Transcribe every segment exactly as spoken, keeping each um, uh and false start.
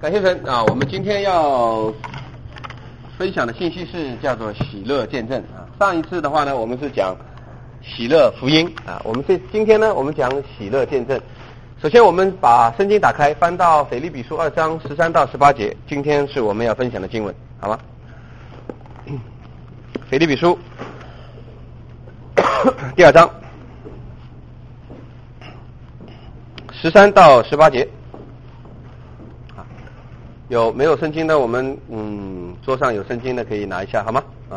感谢神啊！我们今天要分享的信息是叫做喜乐见证啊。上一次的话呢，我们是讲喜乐福音啊，我们这今天呢，我们讲喜乐见证。首先，我们把圣经打开，翻到腓立比书二章十三到十八节，今天是我们要分享的经文，好吗？腓立比书第二章十三到十八节。有没有圣经的？我们嗯，桌上有圣经的可以拿一下，好吗？啊。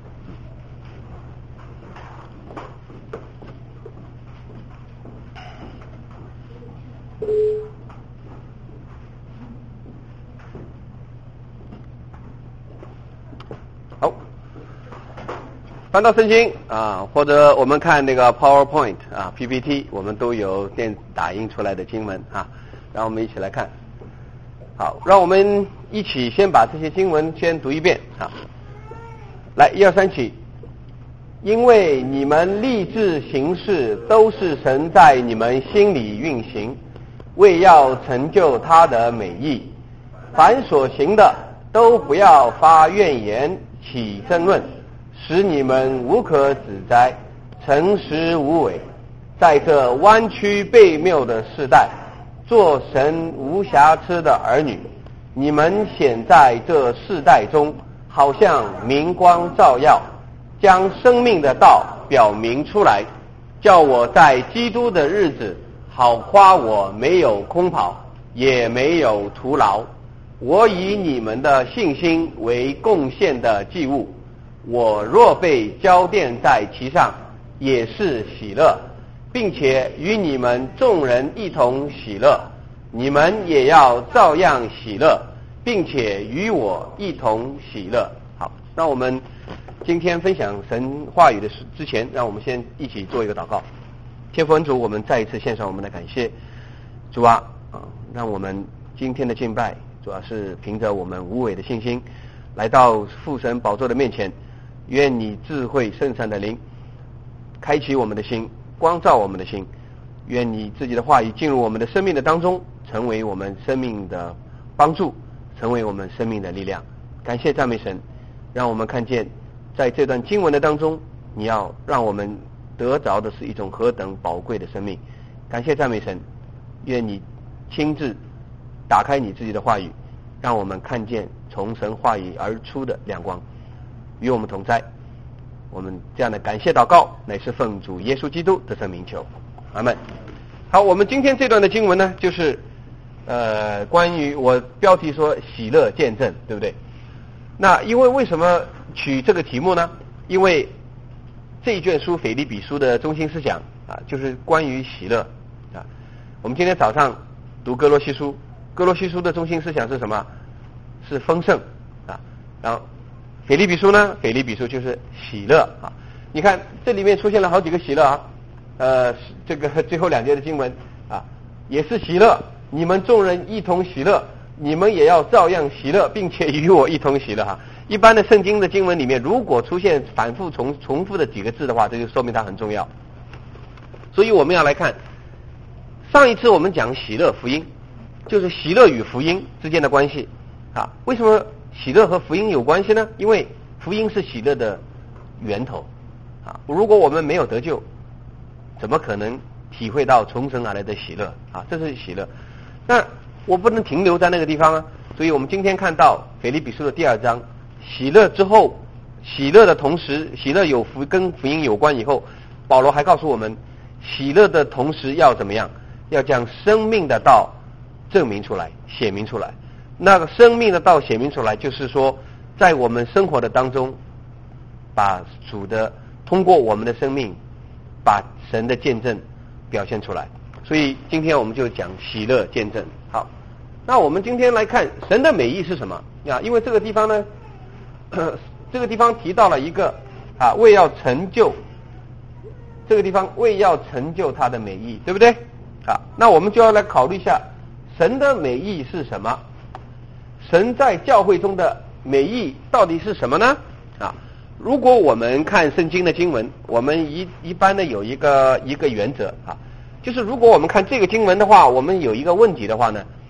好，翻到圣经啊，或者我们看那个 PowerPoint 啊 P P T， 我们都有电子打印出来的经文啊，让我们一起来看。好，让我们一起先把这些经文先读一遍啊。来，一二三起。因为你们立志行事，都是神在你们心里运行，为要成就他的美意。凡所行的，都不要发怨言，起争论，使你们无可指摘，诚实无伪。在这弯曲悖谬的世代，做神无瑕疵的儿女，你们显在这世代中，好像明光照耀，将生命的道表明出来，叫我在基督的日子好夸我没有空跑，也没有徒劳。我以你们的信心为贡献的祭物，我若被浇奠在其上，也是喜乐，并且与你们众人一同喜乐。你们也要照样喜乐，并且与我一同喜乐。好，那我们今天分享神话语的之前，让我们先一起做一个祷告。天父恩主，我们再一次献上我们的感谢。主啊，啊，让我们今天的敬拜主要是凭着我们无伪的信心来到父神宝座的面前，愿你智慧圣善的灵开启我们的心，光照我们的心，愿你自己的话语进入我们的生命的当中，成为我们生命的帮助，成为我们生命的力量。感谢赞美神，让我们看见在这段经文的当中，你要让我们得着的是一种何等宝贵的生命。感谢赞美神，愿你亲自打开你自己的话语，让我们看见从神话语而出的亮光，与我们同在。我们这样的感谢祷告乃是奉主耶稣基督的圣名求，阿们。好，我们今天这段的经文呢，就是呃关于我标题说喜乐见证，对不对？那因为为什么取这个题目呢？因为这一卷书腓立比书的中心思想啊，就是关于喜乐啊。我们今天早上读哥罗西书，哥罗西书的中心思想是什么？是丰盛啊。然后腓立比书呢，腓立比书就是喜乐啊。你看这里面出现了好几个喜乐啊。呃，这个最后两节的经文啊，也是喜乐，你们众人一同喜乐，你们也要照样喜乐，并且与我一同喜乐哈。一般的圣经的经文里面，如果出现反复重重复的几个字的话，这就说明它很重要。所以我们要来看，上一次我们讲喜乐福音，就是喜乐与福音之间的关系啊。为什么喜乐和福音有关系呢？因为福音是喜乐的源头啊。如果我们没有得救，怎么可能体会到从神而来的喜乐啊？这是喜乐。那我不能停留在那个地方啊，所以我们今天看到腓立比书的第二章，喜乐之后，喜乐的同时，喜乐有福跟福音有关以后，保罗还告诉我们，喜乐的同时要怎么样？要将生命的道证明出来，写明出来。那个生命的道写明出来，就是说，在我们生活的当中，把主的通过我们的生命，把神的见证表现出来。所以今天我们就讲喜乐见证。好，那我们今天来看神的美意是什么啊？因为这个地方呢，这个地方提到了一个啊，为要成就这个地方为要成就他的美意，对不对？啊，那我们就要来考虑一下神的美意是什么？神在教会中的美意到底是什么呢？啊，如果我们看圣经的经文，我们一一般的有一个一个原则啊，就是如果我们看这个经文的话，我们有一个问题的话呢，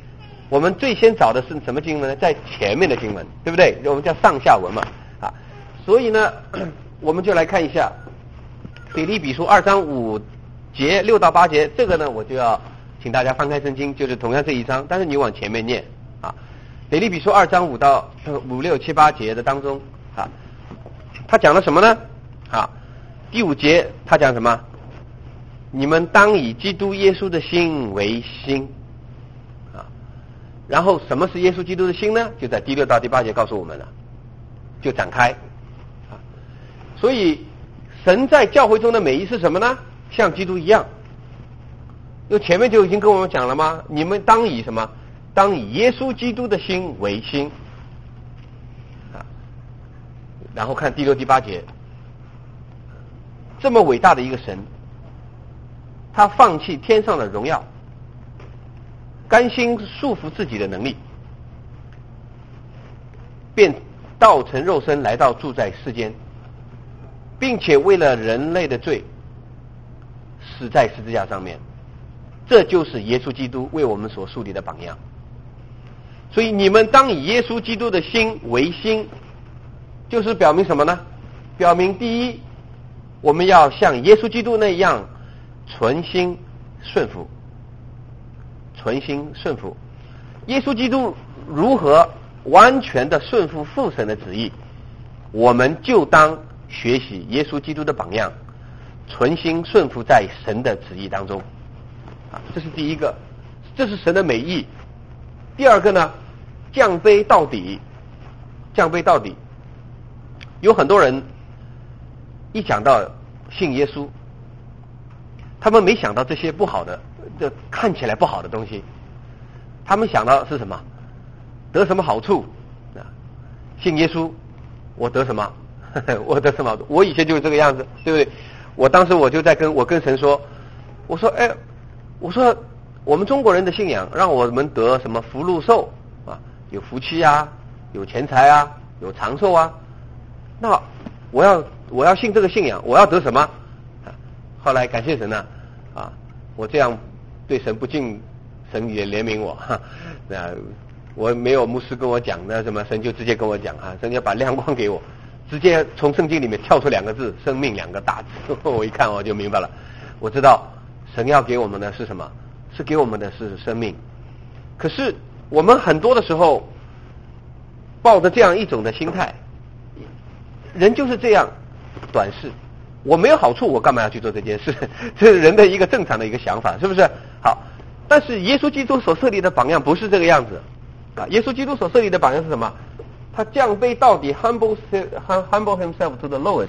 我们最先找的是什么经文呢？在前面的经文，对不对？我们叫上下文嘛，啊，所以呢，我们就来看一下腓立比书二章五节六到八节，这个呢，我就要请大家翻开圣经，就是同样这一章，但是你往前面念啊。腓立比书二章五到五六七八节的当中啊，他讲了什么呢？啊，第五节他讲什么？你们当以基督耶稣的心为心。然后什么是耶稣基督的心呢？就在第六到第八节告诉我们了，就展开啊。所以神在教会中的美意是什么呢？像基督一样。因为前面就已经跟我们讲了吗？你们当以什么？当以耶稣基督的心为心啊。然后看第六第八节，这么伟大的一个神，他放弃天上的荣耀，甘心束缚自己的能力，便道成肉身来到住在世间，并且为了人类的罪死在十字架上面。这就是耶稣基督为我们所树立的榜样。所以你们当以耶稣基督的心为心，就是表明什么呢？表明第一，我们要像耶稣基督那样存心顺服。存心顺服，耶稣基督如何完全的顺服父神的旨意，我们就当学习耶稣基督的榜样，存心顺服在神的旨意当中啊，这是第一个，这是神的美意。第二个呢，降卑到底，降卑到底。有很多人一讲到信耶稣，他们没想到这些不好的，这看起来不好的东西，他们想到是什么？得什么好处啊？信耶稣，我得什么？我得什么？我以前就是这个样子，对不对？我当时我就在跟我跟神说，我说，哎，我说我们中国人的信仰让我们得什么福禄寿啊，有福气啊，有钱财啊，有长寿啊。那我要我要信这个信仰，我要得什么？啊、后来感谢神呢，啊，我这样对神不敬，神也怜悯我。哈，那我没有牧师跟我讲，那什么神就直接跟我讲啊，神要把亮光给我，直接从圣经里面跳出两个字，生命两个大字。我一看我就明白了，我知道神要给我们的是什么？是给我们的是生命。可是我们很多的时候抱着这样一种的心态，人就是这样短视，我没有好处，我干嘛要去做这件事？这是人的一个正常的一个想法，是不是？好，但是耶稣基督所设立的榜样不是这个样子啊！耶稣基督所设立的榜样是什么？他降卑到底 ，humble humble himself to the lowest，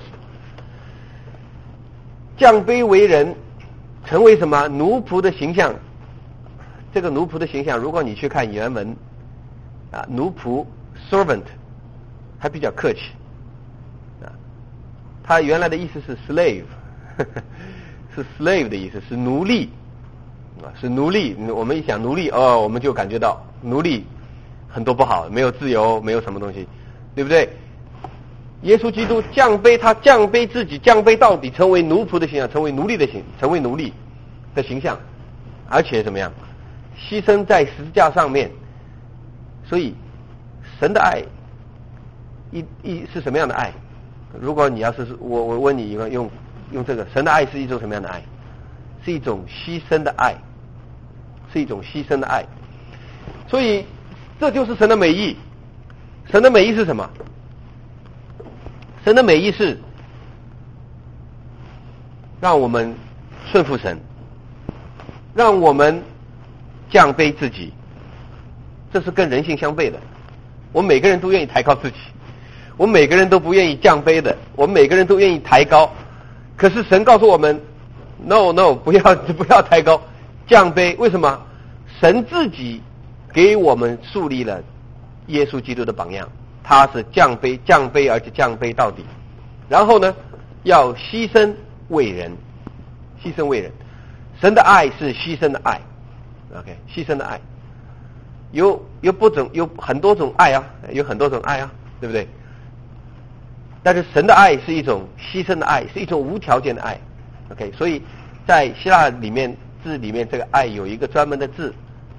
降卑为人，成为什么奴仆的形象？这个奴仆的形象，如果你去看原文啊，奴仆 servant 还比较客气啊，他原来的意思是 slave， 呵呵是 slave 的意思，是奴隶啊，是奴隶。我们一想奴隶哦，我们就感觉到奴隶很多不好，没有自由，没有什么东西，对不对？耶稣基督降卑，他降卑自己，降卑到底，成为奴仆的形象，成为奴隶的形，成为奴隶的形象，而且怎么样？牺牲在十字架上面。所以神的爱一一是什么样的爱？如果你要是我我问你一个用用这个，神的爱是一种什么样的爱？是一种牺牲的爱，是一种牺牲的爱。所以这就是神的美意。神的美意是什么？神的美意是让我们顺服神，让我们降卑自己，这是跟人性相悖的。我们每个人都愿意抬高自己，我们每个人都不愿意降卑的，我们每个人都愿意抬高。可是神告诉我们 ，no no， 不要不要抬高，降卑。为什么？神自己给我们树立了耶稣基督的榜样，他是降卑降卑而且降卑到底。然后呢，要牺牲为人，牺牲为人。神的爱是牺牲的爱 ，OK， 牺牲的爱。有有不种有很多种爱啊，有很多种爱啊，对不对？但是神的爱是一种牺牲的爱，是一种无条件的爱 ，OK。所以在希腊里面字里面，这个爱有一个专门的字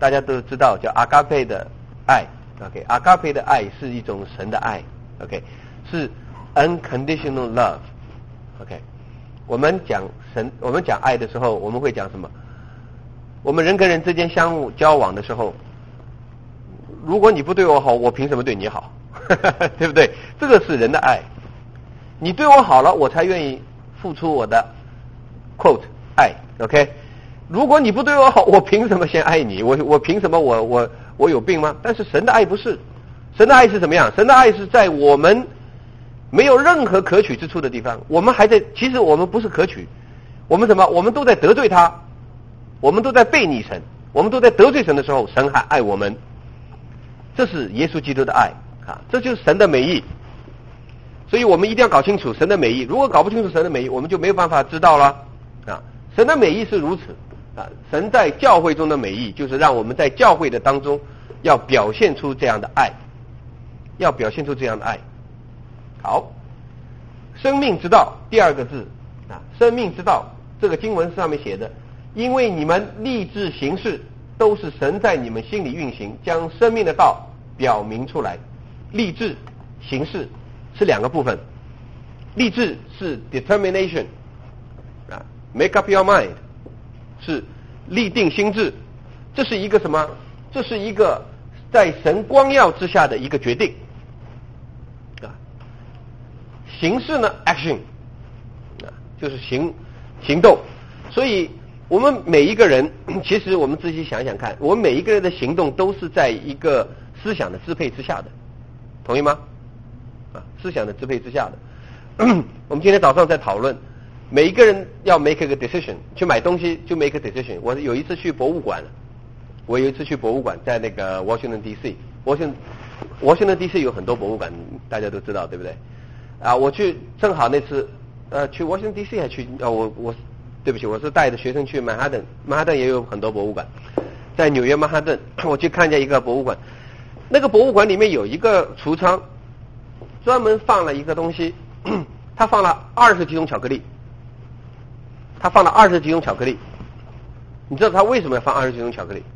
大家都知道叫阿嘎佩的爱 ，OK， 阿嘎佩的爱是一种神的爱 ，OK， 是 unconditional love，OK， 我们讲神，我们讲爱的时候，我们会讲什么？我们人跟人之间相互交往的时候，如果你不对我好，我凭什么对你好？对不对？这个是人的爱。你对我好了，我才愿意付出我的 quote 爱 ，OK。如果你不对我好，我凭什么先爱你？我我凭什么我我我有病吗？但是神的爱不是，神的爱是怎么样？神的爱是在我们没有任何可取之处的地方，我们还在，其实我们不是可取，我们什么？我们都在得罪他，我们都在背逆神，我们都在得罪神的时候，神还爱我们。这是耶稣基督的爱啊，这就是神的美意。所以我们一定要搞清楚神的美意，如果搞不清楚神的美意，我们就没有办法知道了啊。神的美意是如此啊，神在教会中的美意就是让我们在教会的当中要表现出这样的爱，要表现出这样的爱。好，生命之道第二个字啊，生命之道这个经文上面写的，因为你们立志行事都是神在你们心里运行，将生命的道表明出来。立志行事是两个部分，立志是 determination 啊 ，make up your mind 是立定心智，这是一个什么？这是一个在神光耀之下的一个决定啊。行事呢 action 啊，就是行行动。所以我们每一个人，其实我们仔细想想看，我们每一个人的行动都是在一个思想的支配之下的，同意吗？啊，思想的支配之下的。我们今天早上在讨论，每一个人要 make a decision， 去买东西就 make a decision。我有一次去博物馆，我有一次去博物馆，在那个 Washington D C， Washington Washington D C 有很多博物馆，大家都知道，对不对？啊，我去正好那次，呃，去 Washington D C 还去，啊，我我对不起，我是带着学生去曼哈顿，曼哈顿也有很多博物馆，在纽约曼哈顿，我去看见一个博物馆，那个博物馆里面有一个橱窗，专门放了一个东西，他放了二十几种巧克力，他放了二十几种巧克力，你知道他为什么要放二十几种巧克力？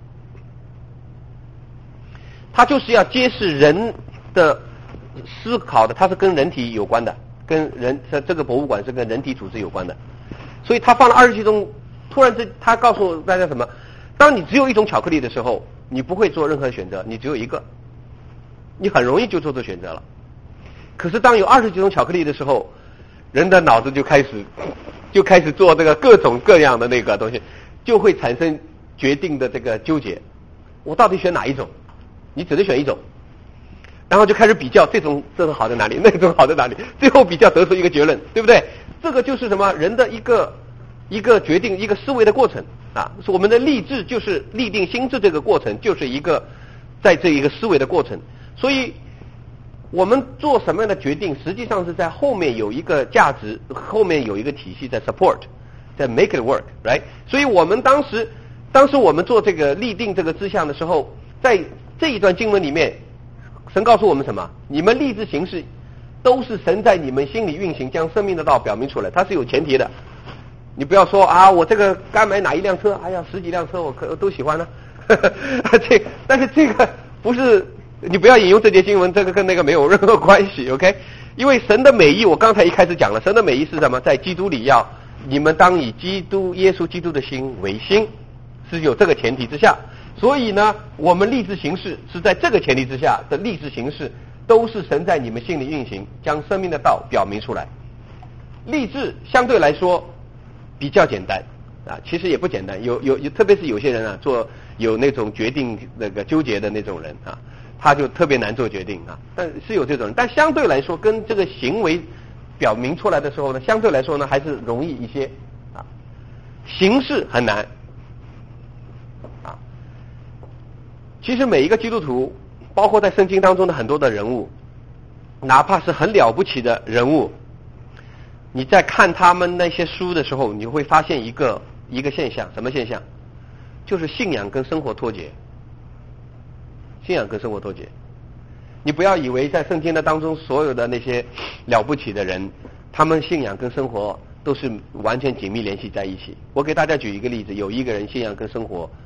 他就是要揭示人的思考的，它是跟人体有关的，跟人这个博物馆是跟人体组织有关的，所以他放了二十几种。突然之，他告诉大家什么？当你只有一种巧克力的时候，你不会做任何选择，你只有一个，你很容易就做出选择了。可是当有二十几种巧克力的时候，人的脑子就开始就开始做这个各种各样的那个东西，就会产生决定的这个纠结，我到底选哪一种？你只能选一种，然后就开始比较这种这种好在哪里，那种好在哪里，最后比较得出一个结论，对不对？这个就是什么人的一个一个决定一个思维的过程啊，是我们的立志就是立定心智这个过程，就是一个在这一个思维的过程。所以我们做什么样的决定，实际上是在后面有一个价值，后面有一个体系在 support， 在 make it work，right？ 所以我们当时当时我们做这个立定这个志向的时候，在这一段经文里面，神告诉我们什么？你们立志行事都是神在你们心里运行，将生命的道表明出来，它是有前提的。你不要说啊，我这个该买哪一辆车，哎呀，十几辆车我可都喜欢呢、啊。这但是这个不是，你不要引用这节经文，这个跟那个没有任何关系 ，OK？ 因为神的美意，我刚才一开始讲了，神的美意是什么？在基督里要你们当以基督耶稣基督的心为心，是有这个前提之下。所以呢，我们立志行事是在这个前提之下的立志行事，都是神在你们心里运行，将生命的道表明出来。立志相对来说比较简单啊，其实也不简单，有有有，特别是有些人啊，做有那种决定那个纠结的那种人啊，他就特别难做决定啊。但是有这种人，但相对来说，跟这个行为表明出来的时候呢，相对来说呢，还是容易一些啊。行事很难啊。其实每一个基督徒，包括在圣经当中的很多的人物，哪怕是很了不起的人物，你在看他们那些书的时候，你会发现一个一个现象，什么现象？就是信仰跟生活脱节。信仰跟生活脱节。你不要以为在圣经的当中所有的那些了不起的人，他们信仰跟生活都是完全紧密联系在一起。我给大家举一个例子，有一个人信仰跟生活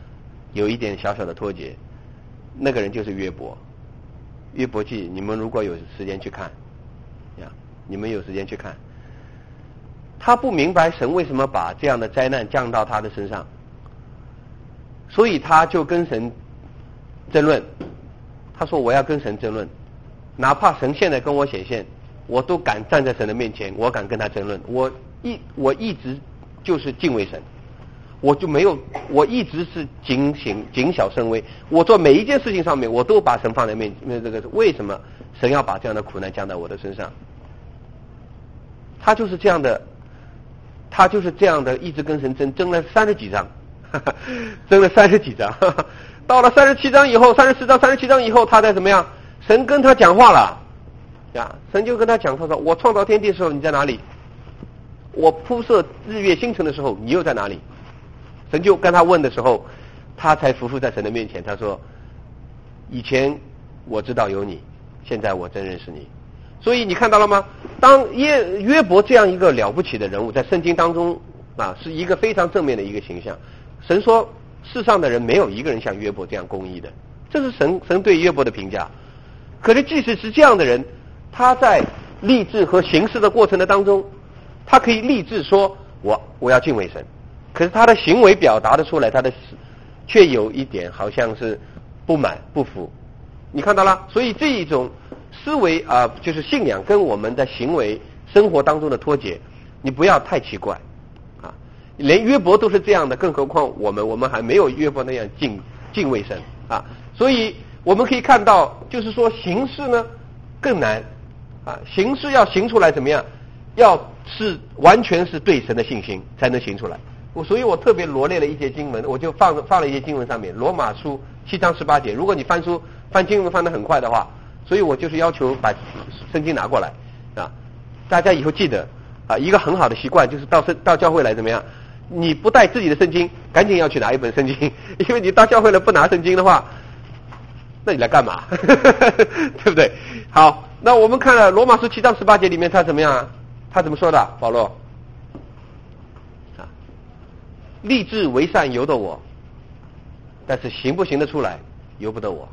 有一点小小的脱节，那个人就是约伯。约伯记，你们如果有时间去看，呀，你们有时间去看，他不明白神为什么把这样的灾难降到他的身上，所以他就跟神争论。他说我要跟神争论，哪怕神现在跟我显现，我都敢站在神的面前，我敢跟他争论。我一我一直就是敬畏神，我就没有，我一直是谨行谨小慎微。我做每一件事情上面，我都把神放在面面。这个为什么神要把这样的苦难降到我的身上？他就是这样的，他就是这样的，一直跟神争，争了三十几章，争了三十几章。到了三十七章以后，三十四章、三十七章以后，他再怎么样？神跟他讲话了，呀，神就跟他讲，他说：“我创造天地的时候你在哪里？我铺设日月星辰的时候你又在哪里？”神就跟他问的时候，他才匍匐在神的面前。他说：“以前我知道有你，现在我真认识你。”所以你看到了吗？当约约伯这样一个了不起的人物，在圣经当中啊，是一个非常正面的一个形象。神说，世上的人没有一个人像约伯这样公义的，这是神神对约伯的评价。可是即使是这样的人，他在立志和行事的过程的当中，他可以立志说我我要敬畏神，可是他的行为表达的出来，他的却有一点好像是不满不服。你看到了？所以这一种思维啊、呃，就是信仰跟我们的行为生活当中的脱节，你不要太奇怪啊！连约伯都是这样的，更何况我们，我们还没有约伯那样敬敬畏神啊！所以我们可以看到，就是说行事呢更难啊，行事要行出来怎么样？要是完全是对神的信心才能行出来。我所以我特别罗列了一节经文，我就放放了一些经文上面，罗马书七章十八节。如果你翻书翻经文翻得很快的话，所以我就是要求把圣经拿过来啊，大家以后记得啊，一个很好的习惯就是到到教会来怎么样？你不带自己的圣经，赶紧要去拿一本圣经，因为你到教会来不拿圣经的话，那你来干嘛？对不对？好，那我们看了罗马书七章十八节里面他怎么样啊？他怎么说的？保罗啊，立志为善由得我，但是行不行得出来由不得我。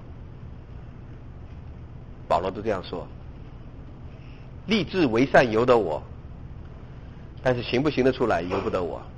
保罗都这样说，立志为善由得我，但是行不行得出来由不得我。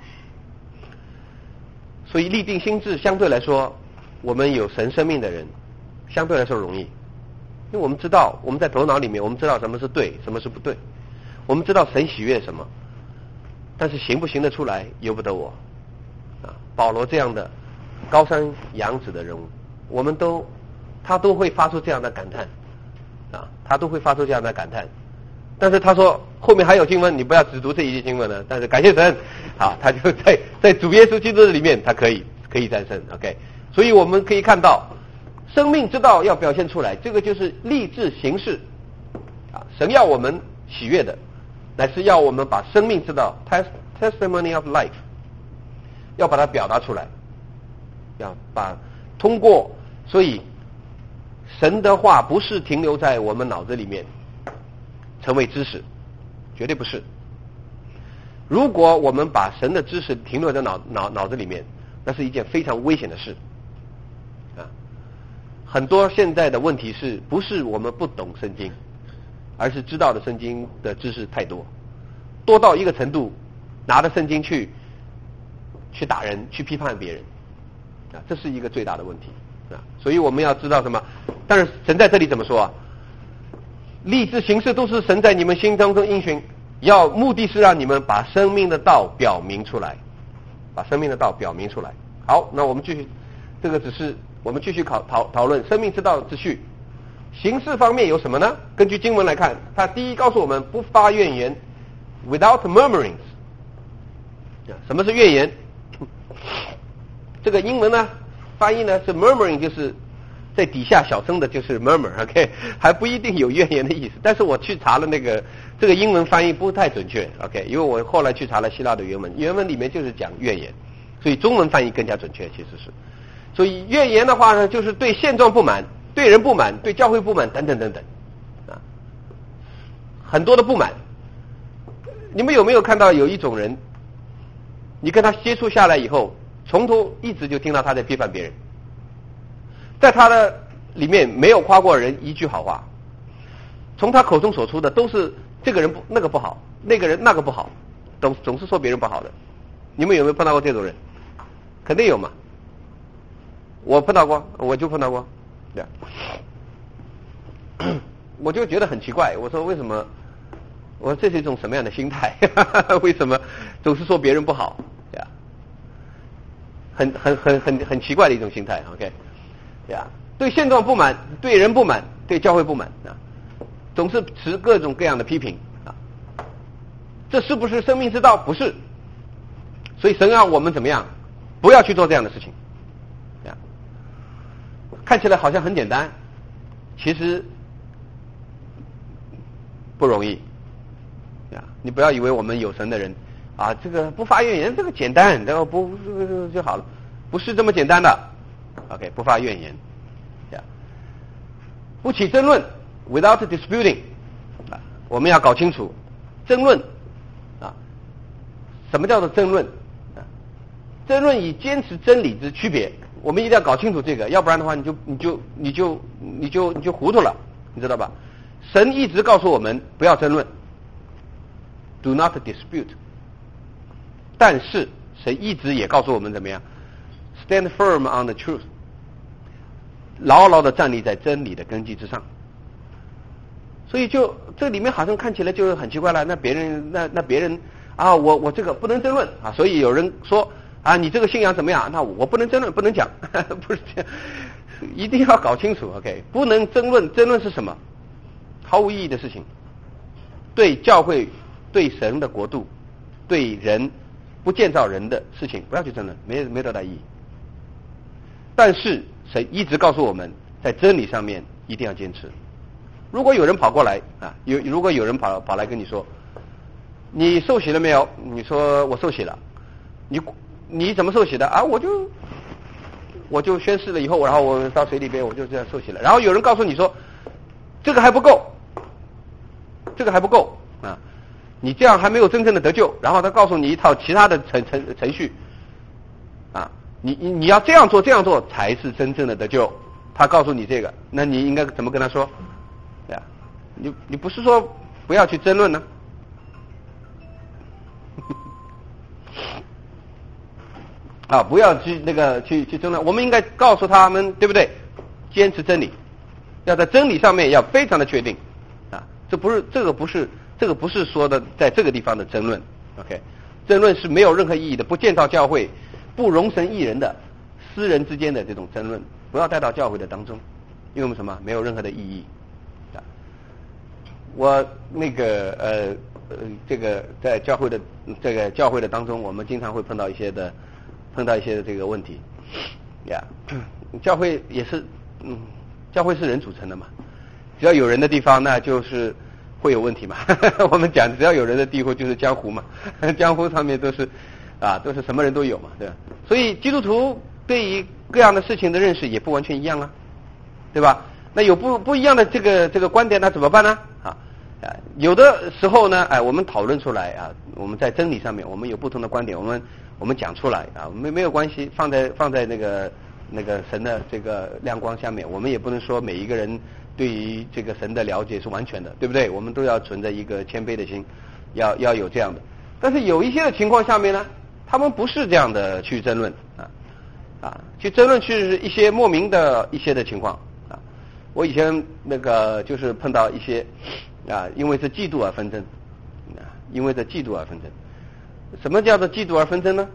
所以立定心志相对来说，我们有神生命的人相对来说容易，因为我们知道我们在头脑里面，我们知道什么是对，什么是不对，我们知道神喜悦什么，但是行不行得出来由不得我啊。保罗这样的高山仰止的人物，我们都他都会发出这样的感叹啊，他都会发出这样的感叹。但是他说后面还有经文，你不要只读这一节经文了。但是感谢神，好，他就在在主耶稣基督里面，他可以可以战胜。OK， 所以我们可以看到，生命之道要表现出来，这个就是立志行事啊。神要我们喜悦的，乃是要我们把生命之道 testimony of life 要把它表达出来，要把通过。所以神的话不是停留在我们脑子里面成为知识，绝对不是。如果我们把神的知识停留在脑脑脑子里面，那是一件非常危险的事啊。很多现在的问题是不是我们不懂圣经，而是知道的圣经的知识太多，多到一个程度，拿着圣经去去打人，去批判别人啊，这是一个最大的问题啊。所以我们要知道什么？但是神在这里怎么说啊？立志行事都是神在你们心当中应许，要目的是让你们把生命的道表明出来，把生命的道表明出来。好，那我们继续，这个只是我们继续讨讨讨论生命之道之序。形式方面有什么呢？根据经文来看，他第一告诉我们不发怨言 ，without murmurings。什么是怨言？这个英文呢，翻译呢是 murmuring， 就是在底下小声的，就是 murmur，OK， 还不一定有怨言的意思。但是我去查了那个这个英文翻译不太准确 ，OK， 因为我后来去查了希腊的原文，原文里面就是讲怨言，所以中文翻译更加准确，其实是。所以怨言的话呢，就是对现状不满，对人不满，对教会不满等等等等，啊，很多的不满。你们有没有看到有一种人，你跟他接触下来以后，从头一直就听到他在批判别人， 在他的里面没有夸过人一句好话，从他口中所出的都是这个人不那个不好，那个人那个不好，总总是说别人不好的。你们有没有碰到过这种人？肯定有嘛。我碰到过，我就碰到过，对。我就觉得很奇怪，我说为什么？我说这是一种什么样的心态？为什么总是说别人不好？对呀，很很很很很奇怪的一种心态。OK， 对呀，对现状不满，对人不满，对教会不满啊，总是持各种各样的批评啊。这是不是生命之道？不是。所以神让我们怎么样？不要去做这样的事情。对呀，看起来好像很简单，其实不容易。啊，你不要以为我们有神的人啊，这个不发怨言，这个简单，这个不这个就好了，不是这么简单的。OK， 不发怨言，呀，不起争论 ，without disputing， 啊，我们要搞清楚争论啊，什么叫做争论？啊，争论以坚持真理之区别，我们一定要搞清楚这个，要不然的话，你就你就你就你就你就糊涂了，你知道吧？神一直告诉我们不要争论。Do not dispute， 但是神一直也告诉我们怎么样 ？Stand firm on the truth， 牢牢的站立在真理的根基之上。所以就这里面好像看起来就很奇怪了。那别人那那别人啊，我我这个不能争论啊。所以有人说啊，你这个信仰怎么样？那我不能争论，不能讲，不是这样，一定要搞清楚。OK， 不能争论，争论是什么？毫无意义的事情，对教会。对神的国度，对人不建造人的事情，不要去争论，没没多大意义。但是神一直告诉我们，在真理上面一定要坚持。如果有人跑过来啊，有如果有人跑跑来跟你说，你受洗了没有？你说我受洗了，你你怎么受洗的啊？我就我就宣誓了以后，然后我到水里边我就这样受洗了。然后有人告诉你说，这个还不够，这个还不够啊。你这样还没有真正的得救，然后他告诉你一套其他的程程程序，啊，你你你要这样做这样做才是真正的得救。他告诉你这个，那你应该怎么跟他说？对呀，你你不是说不要去争论呢？啊，不要去那个去去争论，我们应该告诉他们，对不对？坚持真理，要在真理上面要非常的确定啊，这不是这个不是。这个不是说的在这个地方的争论 ，OK， 争论是没有任何意义的，不建造教会，不容神益人的私人之间的这种争论，不要带到教会的当中，因为什么？没有任何的意义。啊，我那个呃呃，这个在教会的这个教会的当中，我们经常会碰到一些的碰到一些的这个问题，呀，教会也是，嗯，教会是人组成的嘛，只要有人的地方，那就是会有问题嘛。我们讲只要有人的地方就是江湖嘛，江湖上面都是啊，都是什么人都有嘛，对吧？所以基督徒对于各样的事情的认识也不完全一样啊，对吧？那有不不一样的这个这个观点，那怎么办呢？啊，啊，有的时候呢，哎，我们讨论出来啊，我们在真理上面我们有不同的观点，我们我们讲出来啊，没没有关系，放在放在那个那个神的这个亮光下面，我们也不能说每一个人对于这个神的了解是完全的，对不对？我们都要存着一个谦卑的心，要要有这样的。但是有一些的情况下面呢，他们不是这样的去争论啊啊，去争论去一些莫名的一些的情况啊。我以前那个就是碰到一些啊，因为是嫉妒而纷争啊，因为这嫉妒而纷争。什么叫做嫉妒而纷争呢？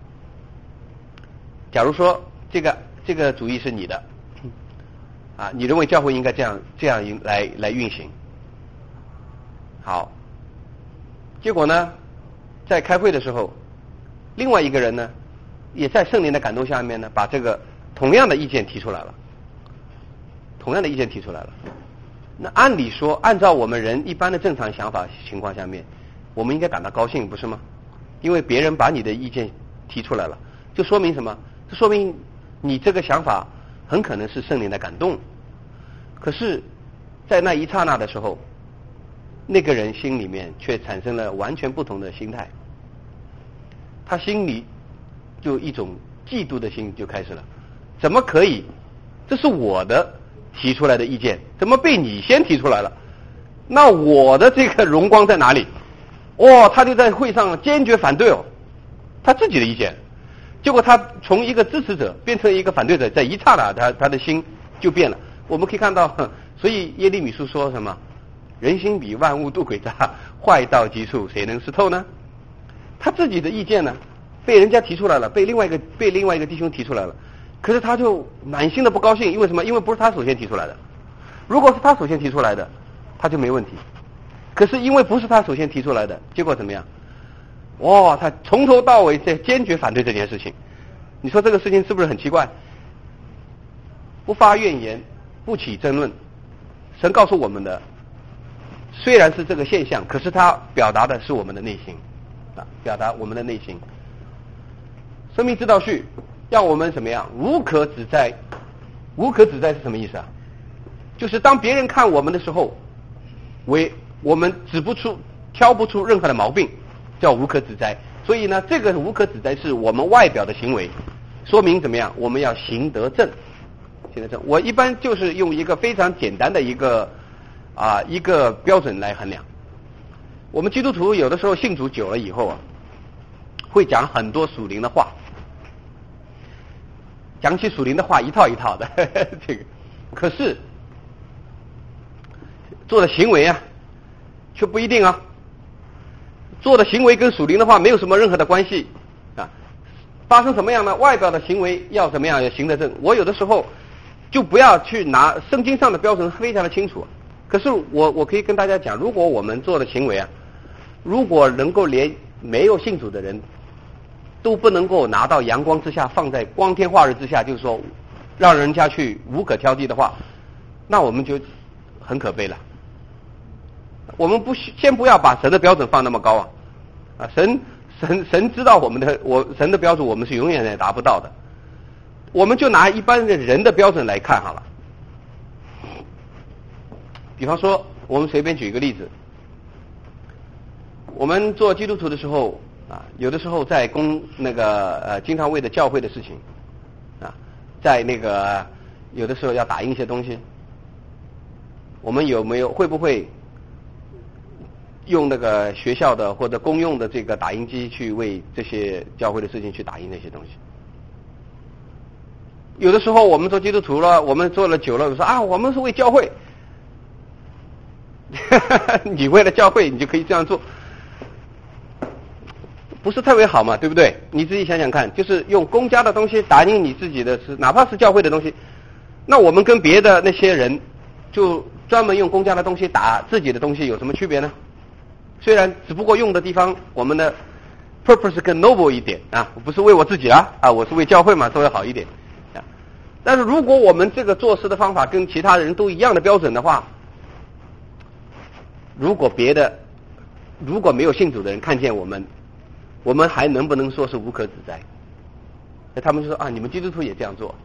假如说这个这个主意是你的啊，你认为教会应该这样这样来来运行，好，结果呢，在开会的时候，另外一个人呢，也在圣灵的感动下面呢，把这个同样的意见提出来了，同样的意见提出来了。那按理说，按照我们人一般的正常想法情况下面，我们应该感到高兴，不是吗？因为别人把你的意见提出来了，就说明什么？这说明你这个想法很可能是圣灵的感动。可是，在那一刹那的时候，那个人心里面却产生了完全不同的心态，他心里就一种嫉妒的心就开始了。怎么可以这是我的提出来的意见，怎么被你先提出来了？那我的这个荣光在哪里？哦，他就在会上坚决反对哦，他自己的意见，结果他从一个支持者变成一个反对者，在一刹那他他的心就变了。我们可以看到，所以耶利米书说什么？人心比万物都诡诈，坏到极处，谁能识透呢？他自己的意见呢，被人家提出来了，被另外一个被另外一个弟兄提出来了，可是他就满心的不高兴，因为什么？因为不是他首先提出来的。如果是他首先提出来的，他就没问题。可是因为不是他首先提出来的，结果怎么样？哇，他从头到尾在坚决反对这件事情。你说这个事情是不是很奇怪？不发怨言，不起争论。神告诉我们的，虽然是这个现象，可是它表达的是我们的内心啊，表达我们的内心。生命之道序让我们怎么样？无可指摘。无可指摘是什么意思啊？就是当别人看我们的时候，为我们指不出、挑不出任何的毛病，叫无可指摘。所以呢，这个无可指摘是我们外表的行为，说明怎么样？我们要行得正。行得正。我一般就是用一个非常简单的一个啊一个标准来衡量。我们基督徒有的时候信主久了以后啊，会讲很多属灵的话，讲起属灵的话一套一套的，呵呵这个，可是做的行为啊，却不一定啊。做的行为跟属灵的话没有什么任何的关系啊。发生什么样的外表的行为要怎么样要行得正？我有的时候就不要去拿圣经上的标准非常的清楚，可是我我可以跟大家讲，如果我们做的行为啊，如果能够连没有信主的人都不能够拿到阳光之下，放在光天化日之下，就是说让人家去无可挑剔的话，那我们就很可悲了。我们不先不要把神的标准放那么高啊，啊，神神神知道我们的我神的标准我们是永远也达不到的，我们就拿一般的人的标准来看好了。比方说，我们随便举一个例子，我们做基督徒的时候啊，有的时候在公那个呃，经常为了教会的事情啊，在那个有的时候要打印一些东西，我们有没有会不会用那个学校的或者公用的这个打印机去为这些教会的事情去打印那些东西？有的时候我们做基督徒了，我们做了久了，我说啊，我们是为教会。你为了教会，你就可以这样做，不是特别好嘛，对不对？你自己想想看，就是用公家的东西打印你自己的，是哪怕是教会的东西，那我们跟别的那些人就专门用公家的东西打自己的东西有什么区别呢？虽然只不过用的地方我们的 purpose 更 noble 一点啊，不是为我自己啊，啊，我是为教会嘛，稍微好一点啊。但是如果我们这个做事的方法跟其他人都一样的标准的话，如果别的如果没有信主的人看见我们，我们还能不能说是无可指摘？那他们就说啊，你们基督徒也这样做，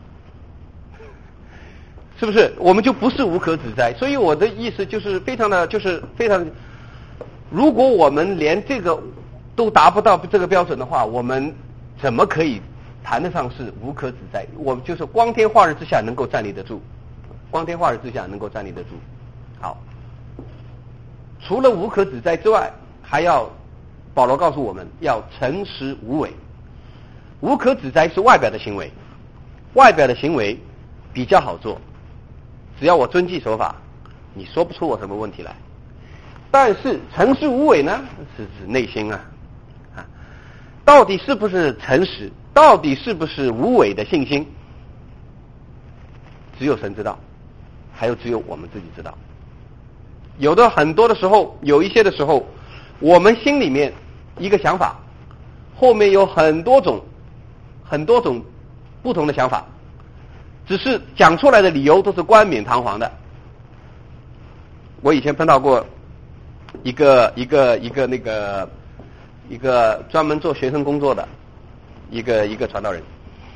是不是？我们就不是无可指摘。所以我的意思就是非常的，就是非常，如果我们连这个都达不到这个标准的话，我们怎么可以谈得上是无可指摘？我们就是光天化日之下能够站立得住，光天化日之下能够站立得住。好。除了无可指摘之外，还要保罗告诉我们要诚实无伪。无可指摘是外表的行为，外表的行为比较好做，只要我遵纪守法，你说不出我什么问题来。但是诚实无伪呢，是指内心啊，啊，到底是不是诚实，到底是不是无伪的信心，只有神知道，还有只有我们自己知道。有的很多的时候，有一些的时候，我们心里面一个想法，后面有很多种很多种不同的想法，只是讲出来的理由都是冠冕堂皇的。我以前碰到过一个一个一个那个一个专门做学生工作的一个一个传道人，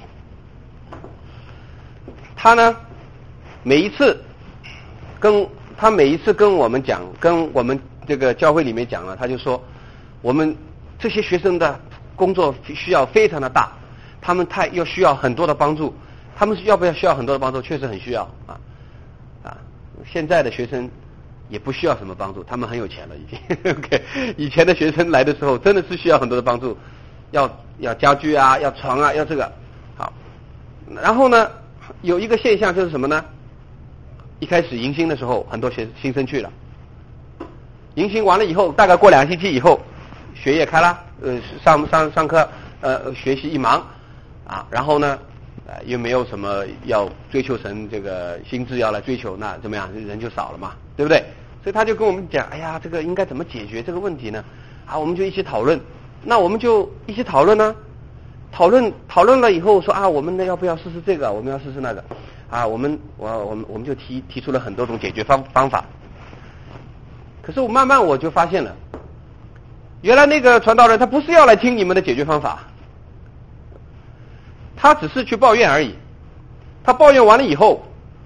他呢每一次跟他每一次跟我们讲，跟我们这个教会里面讲了，他就说我们这些学生的工作需要非常的大，他们太又需要很多的帮助， 他们要不要需要很多的帮助？确实很需要啊啊！现在的学生也不需要什么帮助，他们很有钱了已经。OK， 以前的学生来的时候真的是需要很多的帮助，要要家具啊，要床啊，要这个。好，然后呢，有一个现象就是什么呢？一开始迎新的时候，很多学新生去了，迎新完了以后，大概过两个星期以后，学业开了，呃，上上上课，呃，学习一忙啊，然后呢，呃，又没有什么要追求神这个心智要来追求，那怎么样，人就少了嘛，对不对？所以他就跟我们讲，哎呀，这个应该怎么解决这个问题呢？啊，我们就一起讨论。那我们就一起讨论呢，讨论讨论了以后说啊，我们呢要不要试试这个？我们要试试那个。啊，我们我我们我们就提提出了很多种解决方方法。可是我慢慢我就发现了，原来那个传道人他不是要来听你们的解决方法，他只是去抱怨而已。他抱怨完了以后，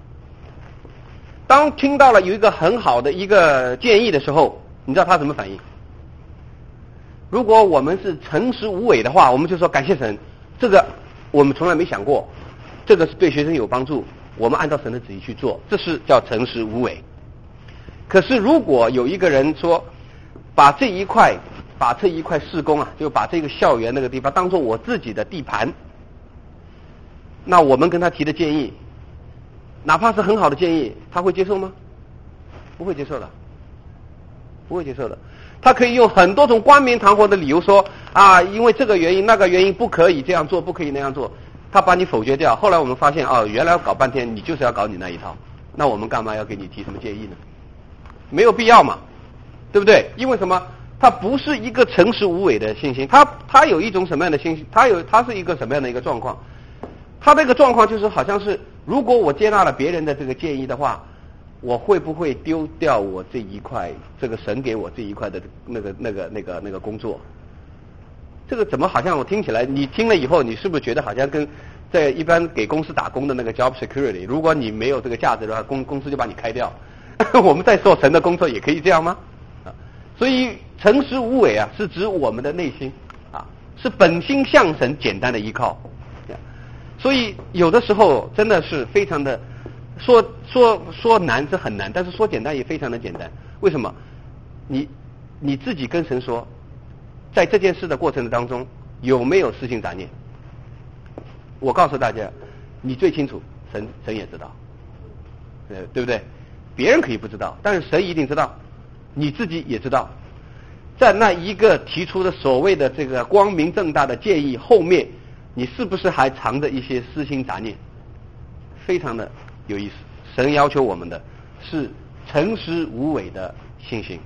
当听到了有一个很好的一个建议的时候，你知道他什么反应？如果我们是诚实无伪的话，我们就说感谢神，这个我们从来没想过，这个是对学生有帮助，我们按照神的旨意去做，这是叫诚实无伪。可是如果有一个人说，把这一块把这一块事工啊，就把这个校园那个地方当做我自己的地盘，那我们跟他提的建议，哪怕是很好的建议，他会接受吗？不会接受的，不会接受的。他可以用很多种冠冕堂皇的理由说啊，因为这个原因那个原因不可以这样做，不可以那样做，他把你否决掉。后来我们发现哦，原来要搞半天你就是要搞你那一套，那我们干嘛要给你提什么建议呢？没有必要嘛，对不对？因为什么？他不是一个诚实无伪的信心，他他有一种什么样的信心？他有他是一个什么样的一个状况？他这个状况就是好像是，如果我接纳了别人的这个建议的话，我会不会丢掉我这一块，这个神给我这一块的那个那个那个那个工作？这个怎么好像我听起来，你听了以后，你是不是觉得好像跟在一般给公司打工的那个 job security， 如果你没有这个价值的话，公公司就把你开掉。我们在做神的工作也可以这样吗？啊，所以诚实无伪啊，是指我们的内心啊，是本心向神简单的依靠。所以有的时候真的是非常的说说说难是很难，但是说简单也非常的简单。为什么？你你自己跟神说，在这件事的过程当中有没有私心杂念？我告诉大家，你最清楚，神神也知道，呃，对不对？别人可以不知道，但是神一定知道，你自己也知道。在那一个提出的所谓的这个光明正大的建议后面，你是不是还藏着一些私心杂念？非常的有意思。神要求我们的是诚实无伪的信心。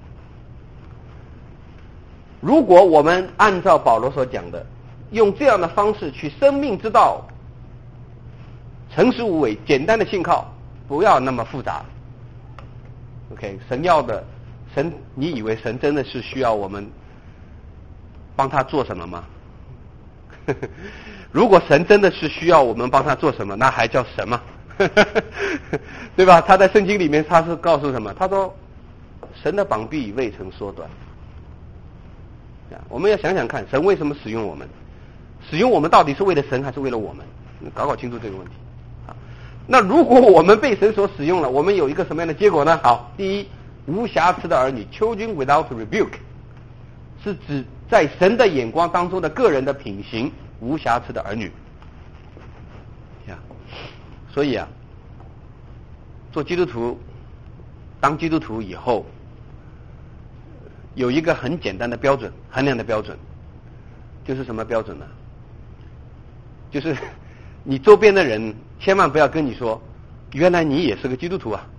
如果我们按照保罗所讲的，用这样的方式去生命之道，诚实无伪，简单的信靠，不要那么复杂。OK， 神要的，神，你以为神真的是需要我们帮他做什么吗？如果神真的是需要我们帮他做什么，那还叫什么？对吧？他在圣经里面他是告诉什么？他说神的膀臂未曾缩短。我们要想想看，神为什么使用我们？使用我们到底是为了神还是为了我们？搞搞清楚这个问题。那如果我们被神所使用了，我们有一个什么样的结果呢？好，第一，无瑕疵的儿女 children without rebuke， 是指在神的眼光当中的个人的品行无瑕疵的儿女呀。所以啊，做基督徒，当基督徒以后，有一个很简单的标准，衡量的标准，就是什么标准呢？就是你周边的人千万不要跟你说，原来你也是个基督徒啊，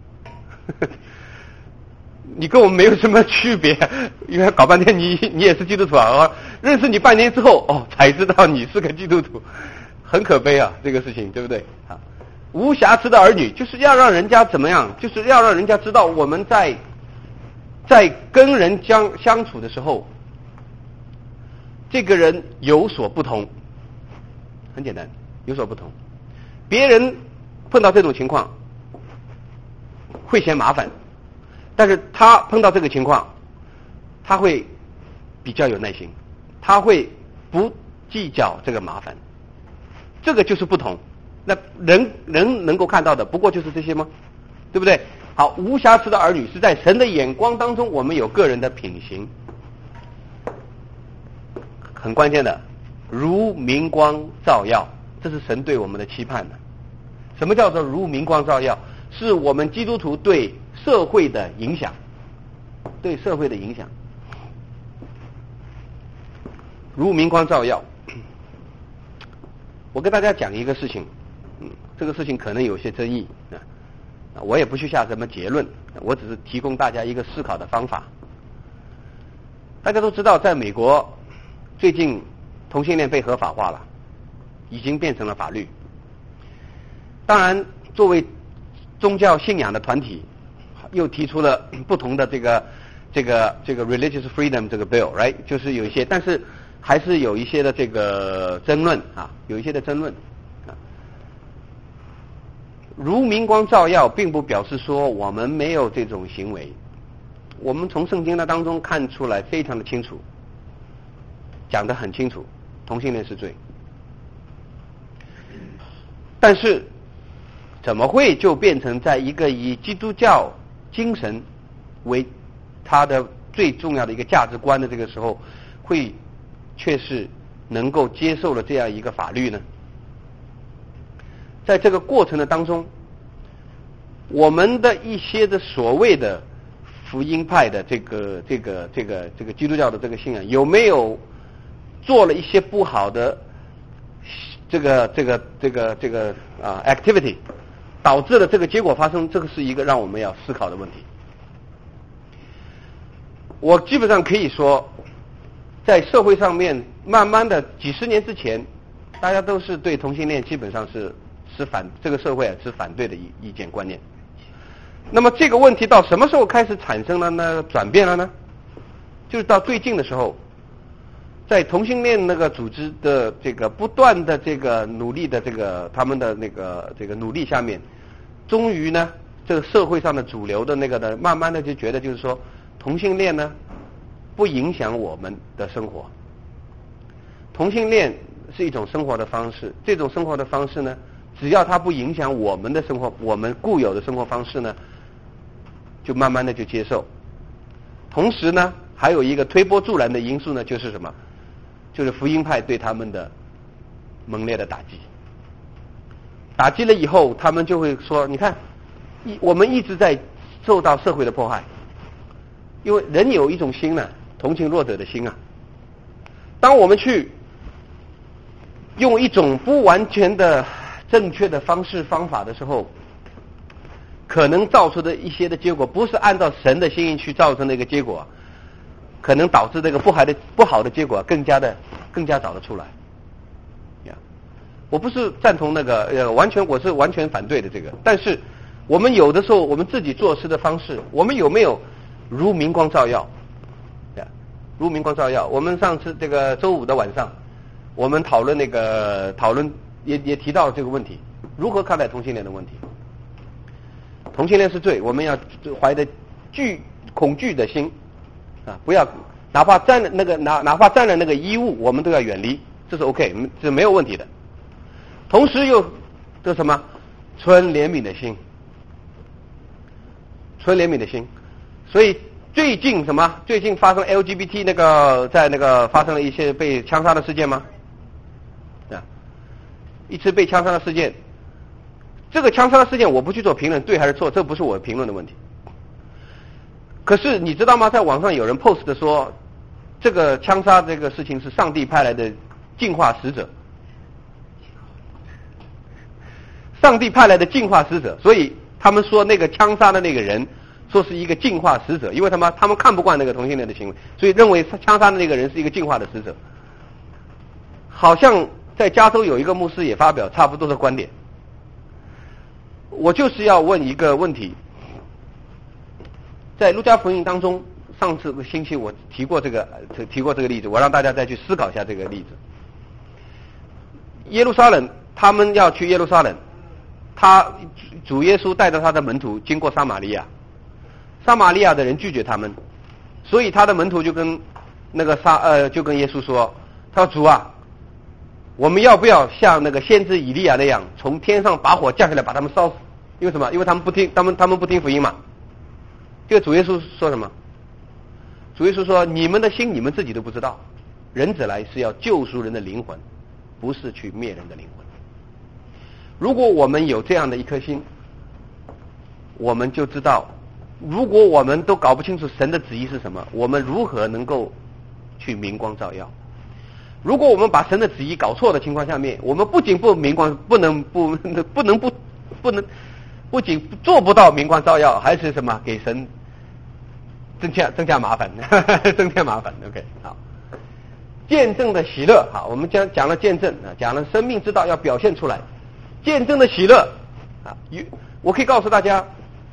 你跟我们没有什么区别，因为搞半天你你也是基督徒啊，认识你半年之后哦才知道你是个基督徒，很可悲啊，这个事情对不对啊？无瑕疵的儿女就是要让人家怎么样，就是要让人家知道我们在在跟人相相处的时候，这个人有所不同，很简单，有所不同。别人碰到这种情况会嫌麻烦，但是他碰到这个情况，他会比较有耐心，他会不计较这个麻烦，这个就是不同。 那人人能够看到的不过就是这些吗？对不对？好，无瑕疵的儿女是在神的眼光当中，我们有个人的品行，很关键的，如明光照耀，这是神对我们的期盼的。什么叫做如明光照耀？是我们基督徒对社会的影响，对社会的影响，如明光照耀。我跟大家讲一个事情，嗯，这个事情可能有些争议啊，我也不去下什么结论，我只是提供大家一个思考的方法。大家都知道，在美国最近同性恋被合法化了，已经变成了法律。当然，作为宗教信仰的团体，又提出了不同的这个这个这个 religious freedom 这个 bill，right， 就是有一些，但是还是有一些的这个争论啊，有一些的争论啊。如明光照耀，并不表示说我们没有这种行为。我们从圣经的当中看出来非常的清楚，讲得很清楚，同性恋是罪。但是怎么会就变成在一个以基督教精神为它的最重要的一个价值观的这个时候，会却是能够接受了这样一个法律呢？在这个过程的当中，我们的一些的所谓的福音派的这个这个这个这个基督教的这个信仰，有没有做了一些不好的这个这个这个这个啊 activity， 导致了这个结果发生？这个是一个让我们要思考的问题。我基本上可以说，在社会上面，慢慢的几十年之前，大家都是对同性恋基本上是持反这个社会啊持反对的意意见观念。那么这个问题到什么时候开始产生了呢？转变了呢？就是到最近的时候，在同性恋那个组织的这个不断的这个努力的这个他们的那个这个努力下面，终于呢，这个社会上的主流的那个呢，慢慢的就觉得就是说，同性恋呢不影响我们的生活，同性恋是一种生活的方式，这种生活的方式呢，只要它不影响我们的生活，我们固有的生活方式呢，就慢慢的就接受。同时呢，还有一个推波助澜的因素呢，就是什么？就是福音派对他们的猛烈的打击。打击了以后，他们就会说：你看，一我们一直在受到社会的迫害，因为人有一种心呢，同情弱者的心啊。当我们去用一种不完全的正确的方式方法的时候，可能造出的一些的结果，不是按照神的心意去造成的一个结果，可能导致这个不好的不好的结果更加的更加早的出来。呀，我不是赞同那个呃，完全我是完全反对的这个，但是我们有的时候我们自己做事的方式，我们有没有如明光照耀？呀，如明光照耀。我们上次这个周五的晚上，我们讨论那个讨论也也提到了这个问题，如何看待同性恋的问题？同性恋是罪，我们要怀着惧恐惧的心啊，不要哪怕沾了那个哪哪怕沾了那个衣物，我们都要远离，这是 OK， 这是没有问题的。同时又这什么存怜悯的心，存怜悯的心。所以最近什么？最近发生 L G B T 那个在那个发生了一些被枪杀的事件吗？啊，一次被枪杀的事件。这个枪杀的事件我不去做评论，对还是错，这不是我评论的问题。可是你知道吗？在网上有人 post 的说，这个枪杀这个事情是上帝派来的净化使者，上帝派来的净化使者，所以他们说那个枪杀的那个人说是一个净化使者，因为他们他们看不惯那个同性恋的行为，所以认为枪杀的那个人是一个净化的使者。好像在加州有一个牧师也发表差不多的观点。我就是要问一个问题，在路加福音当中，上次星期我提过这个提过这个例子，我让大家再去思考一下这个例子。耶路撒冷，他们要去耶路撒冷，他主耶稣带着他的门徒经过撒玛利亚，撒玛利亚的人拒绝他们，所以他的门徒就跟那个撒呃就跟耶稣说，他说主啊， 我们要不要像那个先知以利亚那样，从天上把火降下来把他们烧死？因为什么？因为他们不听，他们他们不听福音嘛。这个主耶稣说什么？主耶稣说：你们的心你们自己都不知道，人子来是要救赎人的灵魂，不是去灭人的灵魂。如果我们有这样的一颗心，我们就知道，如果我们都搞不清楚神的旨意是什么，我们如何能够去明光照耀？如果我们把神的旨意搞错的情况下面，我们不仅不明光，不能不不能不不能，不仅做不到明光照耀，还是什么给神增加增加麻烦，增加麻烦。OK， 好，见证的喜乐，好，我们讲讲了见证啊，讲了生命之道要表现出来，见证的喜乐啊，我可以告诉大家，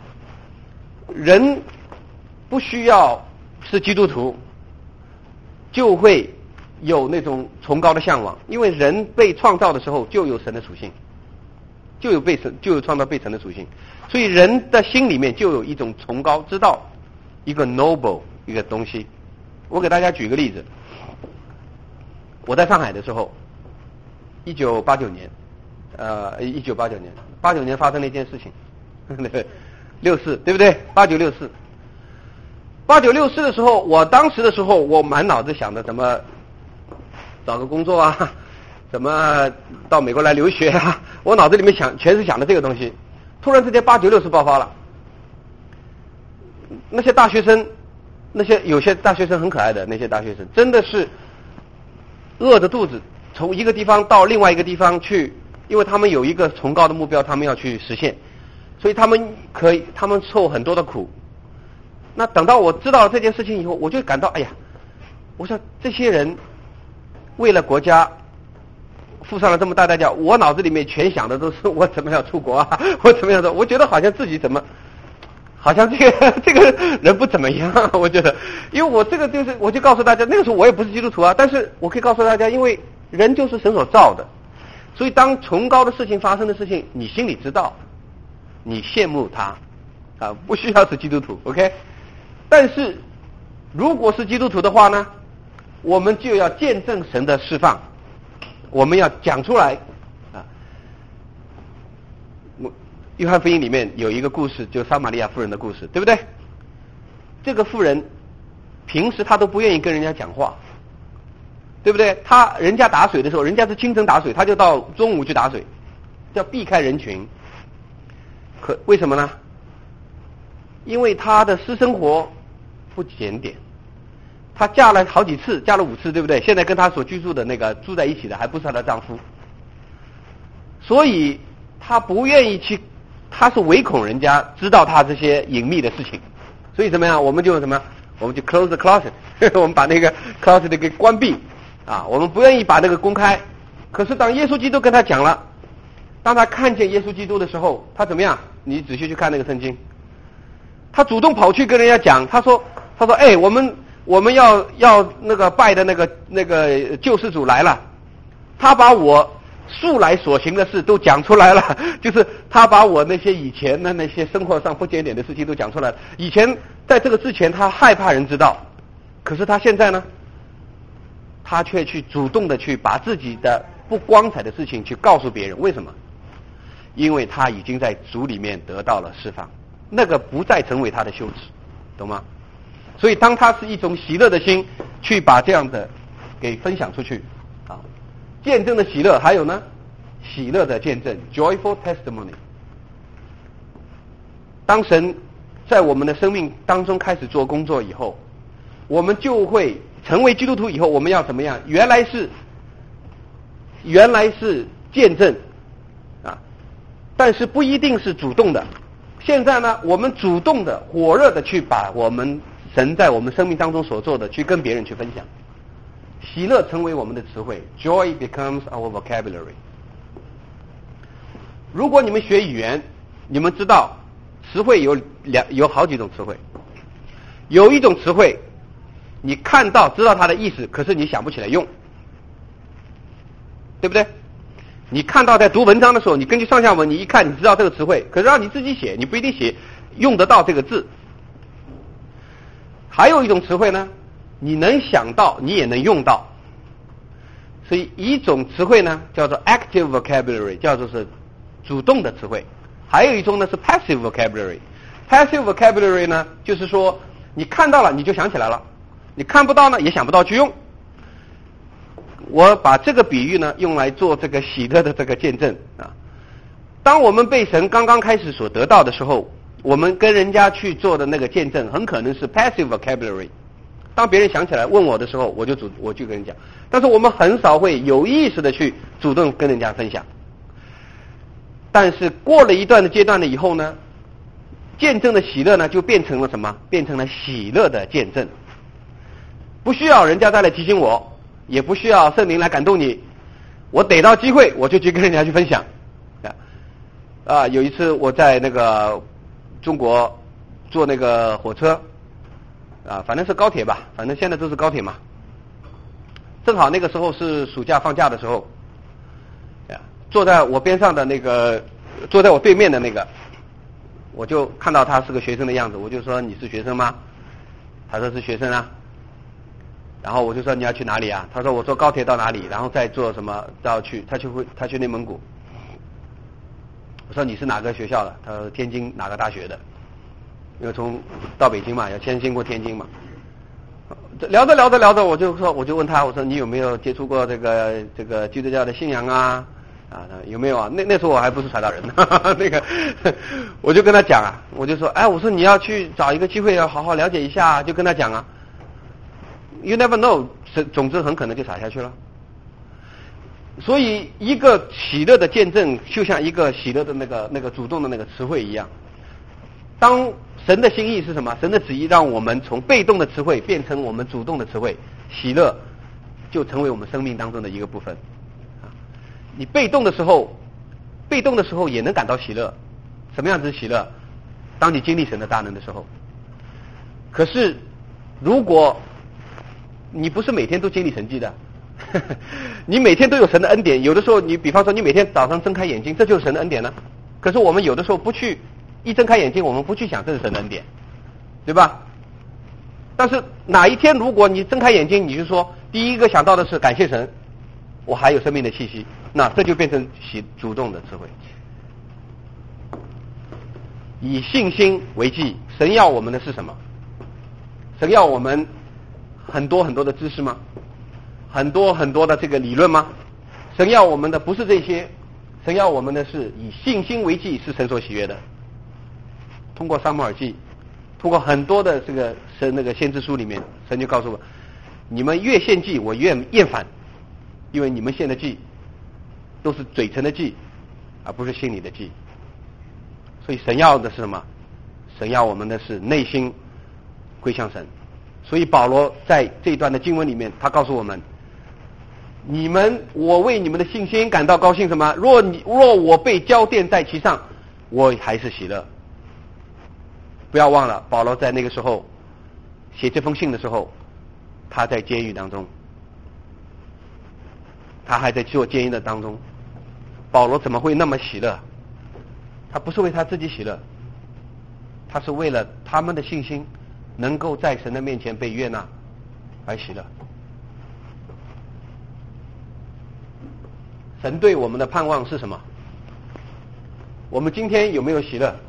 人不需要是基督徒，就会有那种崇高的向往，因为人被创造的时候就有神的属性，就有被神就有创造被神的属性，所以人的心里面就有一种崇高之道，一个 noble 一个东西。我给大家举个例子，我在上海的时候，一九八九年，呃，一九八九年，八九年发生了一件事情，六四对不对？八九六四，八九六四的时候，我当时的时候，我满脑子想的怎么找个工作啊，怎么到美国来留学啊，我脑子里面想全是想的这个东西。突然之间，八九六四爆发了，那些大学生，那些有些大学生很可爱的，那些大学生真的是饿着肚子从一个地方到另外一个地方去，因为他们有一个崇高的目标，他们要去实现，所以他们可以，他们受很多的苦。那等到我知道这件事情以后，我就感到，哎呀，我说这些人为了国家付上了这么大代价，我脑子里面全想的都是我怎么样出国啊，我怎么样的，我觉得好像自己怎么。好像这个这个人不怎么样，我觉得，因为我这个就是，我就告诉大家，那个时候我也不是基督徒啊，但是我可以告诉大家，因为人就是神所造的，所以当崇高的事情发生的事情，你心里知道，你羡慕他啊，不需要是基督徒 ，OK？ 但是如果是基督徒的话呢，我们就要见证神的释放，我们要讲出来啊。我约翰福音里面有一个故事，就撒玛利亚妇人的故事，对不对？这个妇人平时她都不愿意跟人家讲话，对不对？她人家打水的时候，人家是清晨打水，她就到中午去打水，叫避开人群。可为什么呢？因为她的私生活不检点，她嫁了好几次，嫁了五次，对不对？现在跟她所居住的那个住在一起的还不是她的丈夫，所以她不愿意去。他是唯恐人家知道他这些隐秘的事情，所以怎么样？我们就什么？我们就 close the closet， 我们把那个 closet 给关闭啊！我们不愿意把那个公开。可是当耶稣基督跟他讲了，当他看见耶稣基督的时候，他怎么样？你仔细去看那个圣经，他主动跑去跟人家讲，他说：“他说，哎，我们我们要要那个拜的那个那个救世主来了，他把我。”素来所行的事都讲出来了，就是他把我那些以前的那些生活上不检点的事情都讲出来了。以前在这个之前，他害怕人知道，可是他现在呢，他却去主动的去把自己的不光彩的事情去告诉别人。为什么？因为他已经在主里面得到了释放，那个不再成为他的羞耻，懂吗？所以当他是一种喜乐的心去把这样的给分享出去啊。见证的喜乐，还有呢，喜乐的见证 ，joyful testimony。当神在我们的生命当中开始做工作以后，我们就会成为基督徒以后，我们要怎么样？原来是原来是见证啊，但是不一定是主动的。现在呢，我们主动的、火热的去把我们神在我们生命当中所做的，去跟别人去分享。喜乐成为我们的词汇 ，Joy becomes our vocabulary。如果你们学语言，你们知道词汇有两有好几种词汇，有一种词汇你看到知道它的意思，可是你想不起来用，对不对？你看到在读文章的时候，你根据上下文，你一看你知道这个词汇，可是让你自己写，你不一定写用得到这个字。还有一种词汇呢？你能想到，你也能用到， 所以一种词汇呢叫做 active vocabulary， 叫做是主动的词汇，还有一种呢是 passive vocabulary。passive vocabulary 呢就是说你看到了你就想起来了，你看不到呢也想不到去用。我把这个比喻呢用来做这个喜乐的这个见证啊。当我们被神刚刚开始所得到的时候，我们跟人家去做的那个见证很可能是 passive vocabulary。当别人想起来问我的时候，我就主我就跟人讲，但是我们很少会有意识的去主动跟人家分享。但是过了一段的阶段了以后呢，见证的喜乐呢就变成了什么？变成了喜乐的见证，不需要人家再来提醒我，也不需要圣灵来感动你，我逮到机会我就去跟人家去分享。啊，有一次我在那个中国坐那个火车，啊，反正是高铁吧，反正现在都是高铁嘛。正好那个时候是暑假放假的时候，坐在我边上的那个，坐在我对面的那个，我就看到他是个学生的样子，我就说你是学生吗？他说是学生啊。然后我就说你要去哪里啊？他说我坐高铁到哪里，然后再坐什么到去，他去会他去内蒙古。我说你是哪个学校的？他说天津哪个大学的？因为从到北京嘛，要先经过天津嘛。聊着聊着聊着，我就说我就问他，我说你有没有接触过这个这个基督教的信仰啊？啊，有没有啊？那那时候我还不是传道人，呵呵那个我就跟他讲啊，我就说，哎，我说你要去找一个机会要好好了解一下，就跟他讲啊。You never know， 种子很可能就撒下去了。所以一个喜乐的见证就像一个喜乐的那个那个主动的那个词汇一样。当神的心意是什么？神的旨意让我们从被动的词汇变成我们主动的词汇，喜乐就成为我们生命当中的一个部分。你被动的时候，被动的时候也能感到喜乐。什么样子喜乐？当你经历神的大能的时候。可是如果你不是每天都经历神迹的，你每天都有神的恩典，有的时候你比方说你每天早上睁开眼睛，这就是神的恩典了。可是我们有的时候不去，一睁开眼睛我们不去想这是神的恩典，对吧？但是哪一天如果你睁开眼睛，你就说第一个想到的是感谢神，我还有生命的气息，那这就变成喜主动的智慧。以信心为记，神要我们的是什么？神要我们很多很多的知识吗？很多很多的这个理论吗？神要我们的不是这些，神要我们的是以信心为记，是神所喜悦的。通过撒母耳记，通过很多的这个神那个先知书里面，神就告诉我，你们越献祭，我越厌烦，因为你们献的祭都是嘴唇的祭，而不是心里的祭。所以神要的是什么？神要我们的是内心归向神。所以保罗在这一段的经文里面，他告诉我们，你们我为你们的信心感到高兴什么？若你若我被交奠在其上，我还是喜乐。不要忘了，保罗在那个时候写这封信的时候，他在监狱当中，他还在做监狱的当中。保罗怎么会那么喜乐？他不是为他自己喜乐，他是为了他们的信心能够在神的面前被悦纳而喜乐。神对我们的盼望是什么？我们今天有没有喜乐？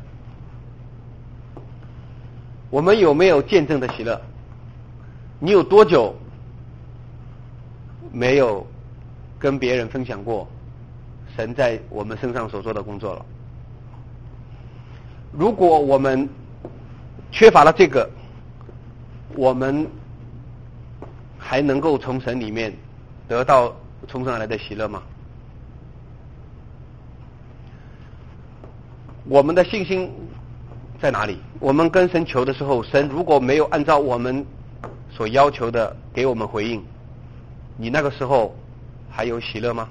我们有没有见证的喜乐？你有多久没有跟别人分享过神在我们身上所做的工作了？如果我们缺乏了这个，我们还能够从神里面得到从神而来的喜乐吗？我们的信心在哪里？我们跟神求的时候，神如果没有按照我们所要求的给我们回应，你那个时候还有喜乐吗？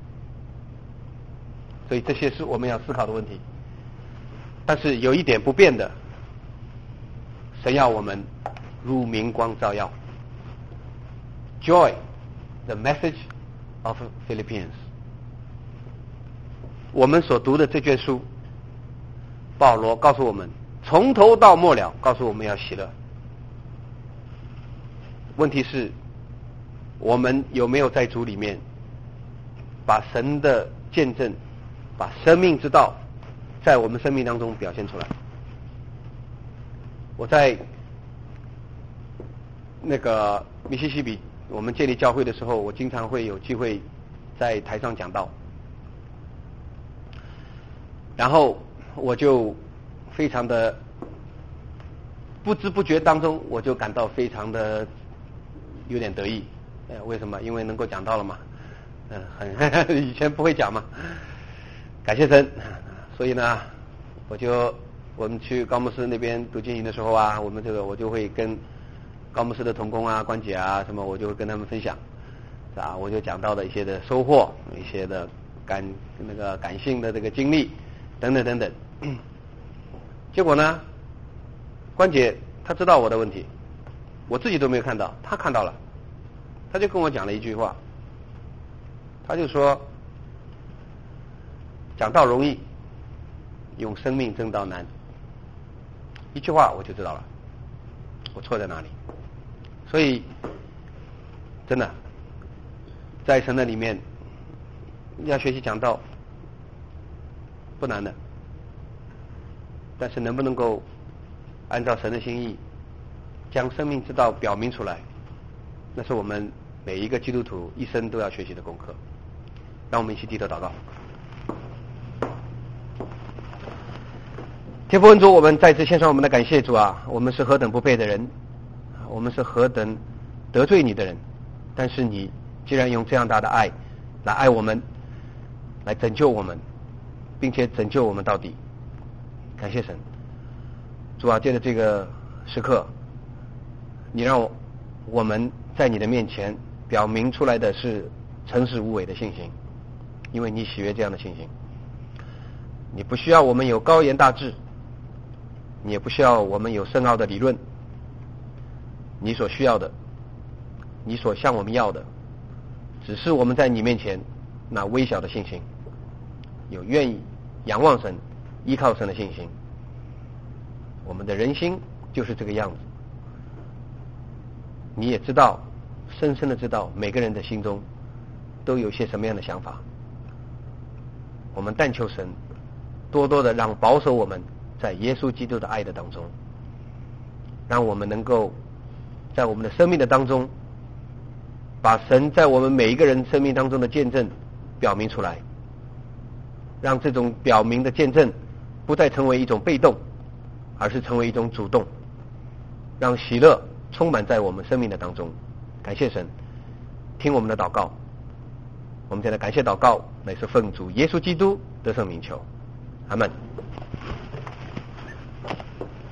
所以这些是我们要思考的问题。但是有一点不变的，神要我们如明光照耀。 Joy, the message of Philippians。 我们所读的这卷书，保罗告诉我们从头到末了告诉我们要喜乐。问题是我们有没有在主里面把神的见证，把生命之道在我们生命当中表现出来。我在那个密西西比我们建立教会的时候，我经常会有机会在台上讲道，然后我就非常的不知不觉当中，我就感到非常的有点得意。呃，为什么？因为能够讲到了嘛，嗯、呃，很以前不会讲嘛，感谢神。所以呢，我就我们去高牧师那边读经营的时候啊，我们这个我就会跟高牧师的同工啊、关姐啊什么，我就会跟他们分享，啊，我就讲到的一些的收获，一些的感那个感性的这个经历等等等等。结果呢，关姐她知道我的问题，我自己都没有看到，她看到了，她就跟我讲了一句话，她就说讲道容易，用生命争道难。一句话我就知道了我错在哪里。所以真的在神的里面要学习讲道不难的，但是能不能够按照神的心意将生命之道表明出来，那是我们每一个基督徒一生都要学习的功课。让我们一起低头祷告。天父恩主，我们再次献上我们的感谢。主啊，我们是何等不配的人，我们是何等得罪你的人，但是你既然用这样大的爱来爱我们，来拯救我们，并且拯救我们到底，感谢神。主啊，借着这个时刻，你让我我们在你的面前表明出来的是诚实无伪的信心，因为你喜悦这样的信心。你不需要我们有高言大志，你也不需要我们有深奥的理论，你所需要的，你所向我们要的，只是我们在你面前那微小的信心，有愿意仰望神、依靠神的信心。我们的人心就是这个样子。你也知道，深深的知道每个人的心中都有些什么样的想法。我们但求神多多的让保守我们在耶稣基督的爱的当中，让我们能够在我们的生命的当中，把神在我们每一个人生命当中的见证表明出来，让这种表明的见证不再成为一种被动，而是成为一种主动，让喜乐充满在我们生命的当中。感谢神，听我们的祷告。我们现在感谢祷告，乃是奉主耶稣基督得胜名求，阿们。